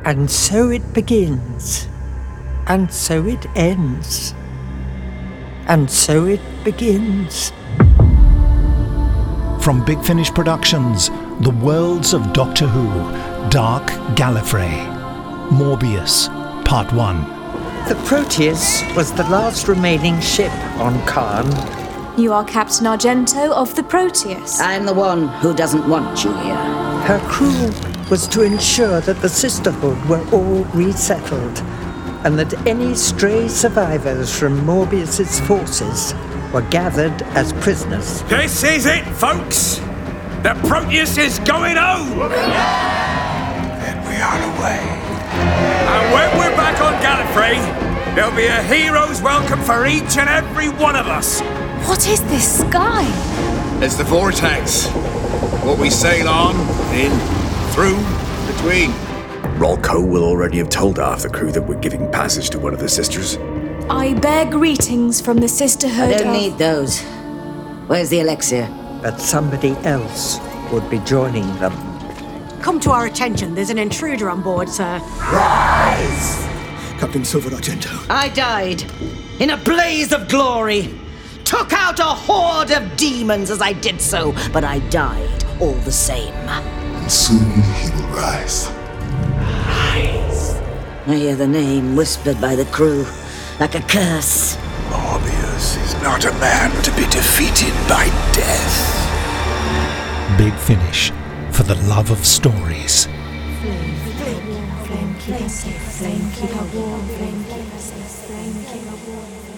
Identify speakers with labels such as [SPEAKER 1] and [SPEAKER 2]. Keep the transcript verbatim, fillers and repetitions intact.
[SPEAKER 1] And so it begins. And so it ends. And so it begins.
[SPEAKER 2] From Big Finish Productions, The Worlds of Doctor Who, Dark Gallifrey. Morbius, Part one.
[SPEAKER 1] The Proteus was the last remaining ship on Khan.
[SPEAKER 3] You are Captain Argento of the Proteus.
[SPEAKER 4] I'm the one who doesn't want you here.
[SPEAKER 1] Her crew was to ensure that the Sisterhood were all resettled, and that any stray survivors from Morbius's forces were gathered as prisoners.
[SPEAKER 5] This is it, folks! The Proteus is going home!
[SPEAKER 6] Then we are away.
[SPEAKER 5] And when we're back on Gallifrey, there'll be a hero's welcome for each and every one of us.
[SPEAKER 3] What is this sky?
[SPEAKER 6] It's the vortex. What we sail on, in, through, between.
[SPEAKER 7] Rolko will already have told half the crew that we're giving passage to one of the sisters.
[SPEAKER 3] I bear greetings from the Sisterhood
[SPEAKER 4] I don't
[SPEAKER 3] of...
[SPEAKER 4] need those. Where's the elixir?
[SPEAKER 1] But somebody else would be joining them.
[SPEAKER 8] Come to our attention. There's an intruder on board, sir.
[SPEAKER 6] Rise! Captain Silver Argento.
[SPEAKER 4] I died in a blaze of glory. Took out a horde of demons as I did so, but I died all the same.
[SPEAKER 6] And soon he will rise.
[SPEAKER 4] Rise. I hear the name whispered by the crew, like a curse.
[SPEAKER 6] Morbius is not a man to be defeated by death.
[SPEAKER 2] Big Finish, for the love of stories.
[SPEAKER 3] Flame, flame, flame, keep us safe. Flame, keep us warm. Flame, keep us safe. Flame, keep us warm.